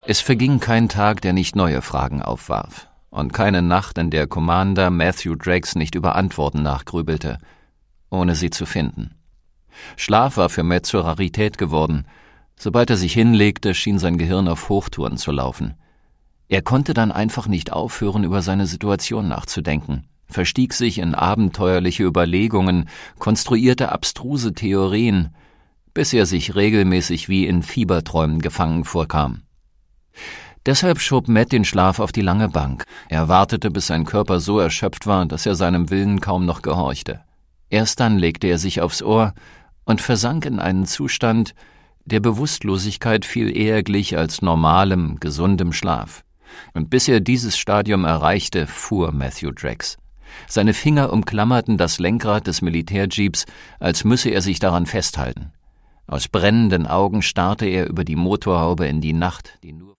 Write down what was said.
Es verging kein Tag, der nicht neue Fragen aufwarf, und keine Nacht, in der Commander Matthew Dreggs nicht über Antworten nachgrübelte, ohne sie zu finden. Schlaf war für Matt zur Rarität geworden. Sobald er sich hinlegte, schien sein Gehirn auf Hochtouren zu laufen. Er konnte dann einfach nicht aufhören, über seine Situation nachzudenken, verstieg sich in abenteuerliche Überlegungen, konstruierte abstruse Theorien, bis er sich regelmäßig wie in Fieberträumen gefangen vorkam. Deshalb schob Matt den Schlaf auf die lange Bank. Er wartete, bis sein Körper so erschöpft war, dass er seinem Willen kaum noch gehorchte. Erst dann legte er sich aufs Ohr und versank in einen Zustand, der Bewusstlosigkeit viel eher glich als normalem, gesundem Schlaf. Und bis er dieses Stadium erreichte, fuhr Matthew Dreggs. Seine Finger umklammerten das Lenkrad des Militärjeeps, als müsse er sich daran festhalten. Aus brennenden Augen starrte er über die Motorhaube in die Nacht, die nur